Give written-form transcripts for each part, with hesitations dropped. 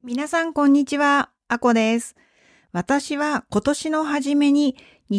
皆さんこんにちは、あこです。私は今年の初めに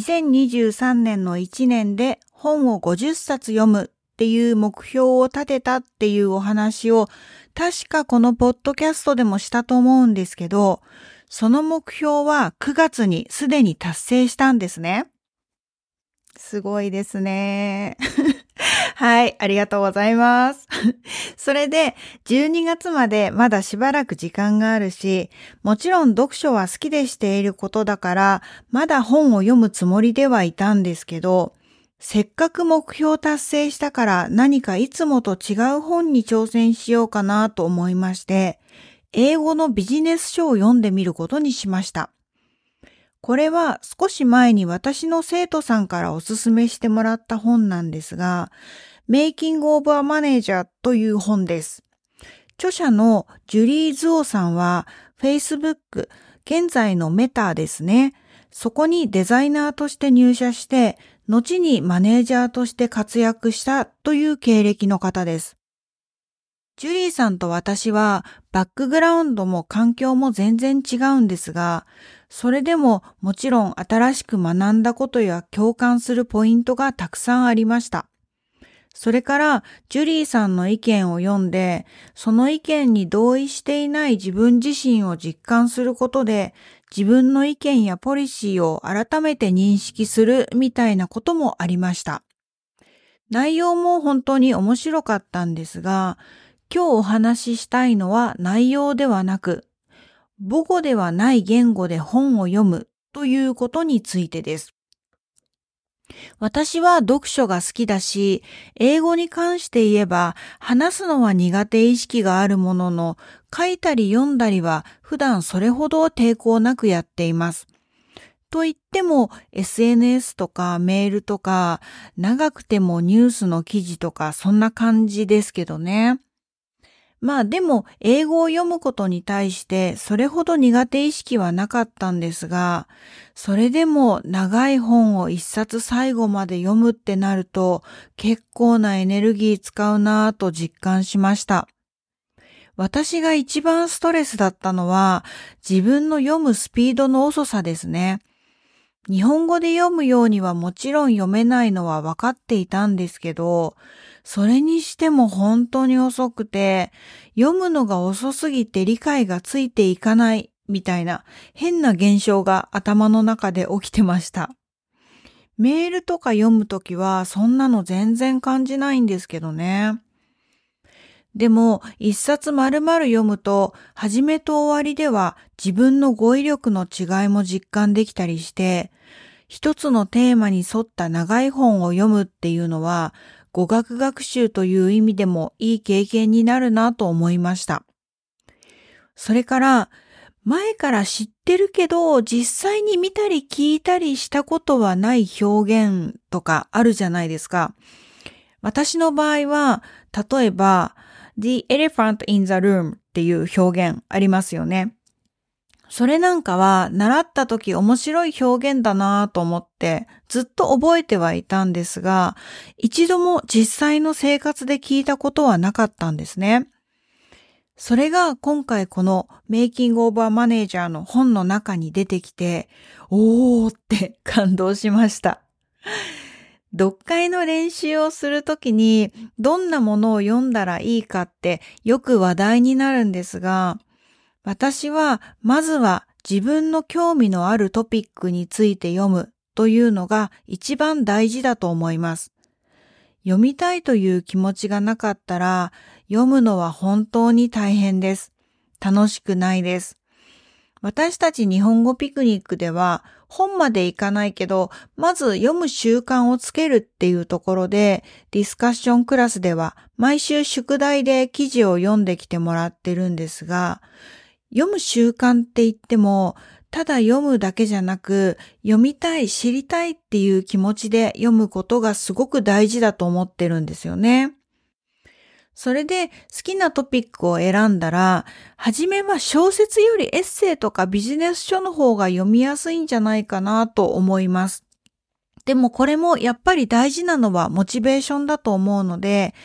2023年の1年で本を50冊読むっていう目標を立てたっていうお話を確かこのポッドキャストでもしたと思うんですけど、その目標は9月にすでに達成したんですね。すごいですね。はい、ありがとうございます。それで、12月までまだしばらく時間があるし、もちろん読書は好きでしていることだから、まだ本を読むつもりではいたんですけど、せっかく目標達成したから何かいつもと違う本に挑戦しようかなと思いまして、英語のビジネス書を読んでみることにしました。これは少し前に私の生徒さんからおすすめしてもらった本なんですが、Making of a Manager という本です。著者のジュリー・ズオさんは Facebook、現在のメタですね。そこにデザイナーとして入社して、後にマネージャーとして活躍したという経歴の方です。ジュリーさんと私はバックグラウンドも環境も全然違うんですが、それでももちろん新しく学んだことや共感するポイントがたくさんありました。それからジュリーさんの意見を読んで、その意見に同意していない自分自身を実感することで、自分の意見やポリシーを改めて認識するみたいなこともありました。内容も本当に面白かったんですが、今日お話ししたいのは内容ではなく、母語ではない言語で本を読むということについてです。私は読書が好きだし、英語に関して言えば話すのは苦手意識があるものの、書いたり読んだりは普段それほど抵抗なくやっています。と言っても SNS とかメールとか長くてもニュースの記事とかそんな感じですけどね。まあでも英語を読むことに対してそれほど苦手意識はなかったんですが、それでも長い本を一冊最後まで読むってなると結構なエネルギー使うなぁと実感しました。私が一番ストレスだったのは自分の読むスピードの遅さですね。日本語で読むようにはもちろん読めないのは分かっていたんですけど、それにしても本当に遅くて、読むのが遅すぎて理解がついていかないみたいな変な現象が頭の中で起きてました。メールとか読むときはそんなの全然感じないんですけどね。でも一冊丸々読むと始めと終わりでは自分の語彙力の違いも実感できたりして、一つのテーマに沿った長い本を読むっていうのは語学学習という意味でもいい経験になるなと思いました。それから前から知ってるけど実際に見たり聞いたりしたことはない表現とかあるじゃないですか。私の場合は例えばThe elephant in the room っていう表現ありますよね。それなんかは習った時面白い表現だなぁと思ってずっと覚えてはいたんですが、一度も実際の生活で聞いたことはなかったんですね。それが今回この Making of a Manager の本の中に出てきて、おーって感動しました。読解の練習をするときにどんなものを読んだらいいかってよく話題になるんですが、私はまずは自分の興味のあるトピックについて読むというのが一番大事だと思います。読みたいという気持ちがなかったら読むのは本当に大変です。楽しくないです。私たち日本語ピクニックでは本までいかないけど、まず読む習慣をつけるっていうところで、ディスカッションクラスでは毎週宿題で記事を読んできてもらってるんですが、読む習慣って言っても、ただ読むだけじゃなく、読みたい、知りたいっていう気持ちで読むことがすごく大事だと思ってるんですよね。それで好きなトピックを選んだら、はじめは小説よりエッセイとかビジネス書の方が読みやすいんじゃないかなと思います。でもこれもやっぱり大事なのはモチベーションだと思うので、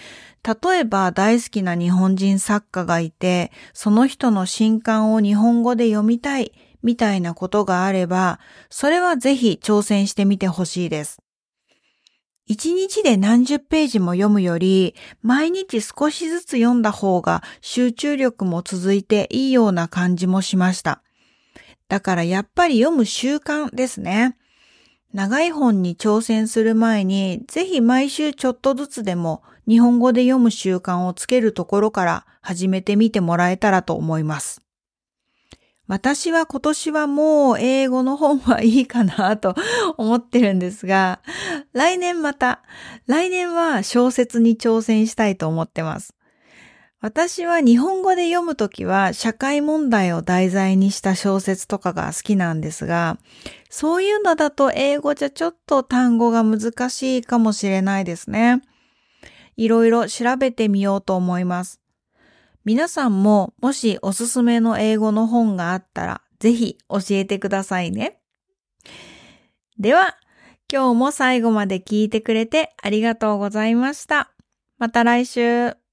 例えば大好きな日本人作家がいて、その人の新刊を日本語で読みたいみたいなことがあれば、それはぜひ挑戦してみてほしいです。一日で何十ページも読むより、毎日少しずつ読んだ方が集中力も続いていいような感じもしました。だからやっぱり読む習慣ですね。長い本に挑戦する前に、ぜひ毎週ちょっとずつでも日本語で読む習慣をつけるところから始めてみてもらえたらと思います。私は今年はもう英語の本はいいかなと思ってるんですが、来年は小説に挑戦したいと思ってます。私は日本語で読むときは社会問題を題材にした小説とかが好きなんですが、そういうのだと英語じゃちょっと単語が難しいかもしれないですね。いろいろ調べてみようと思います。皆さんももしおすすめの英語の本があったらぜひ教えてくださいね。では、今日も最後まで聞いてくれてありがとうございました。また来週。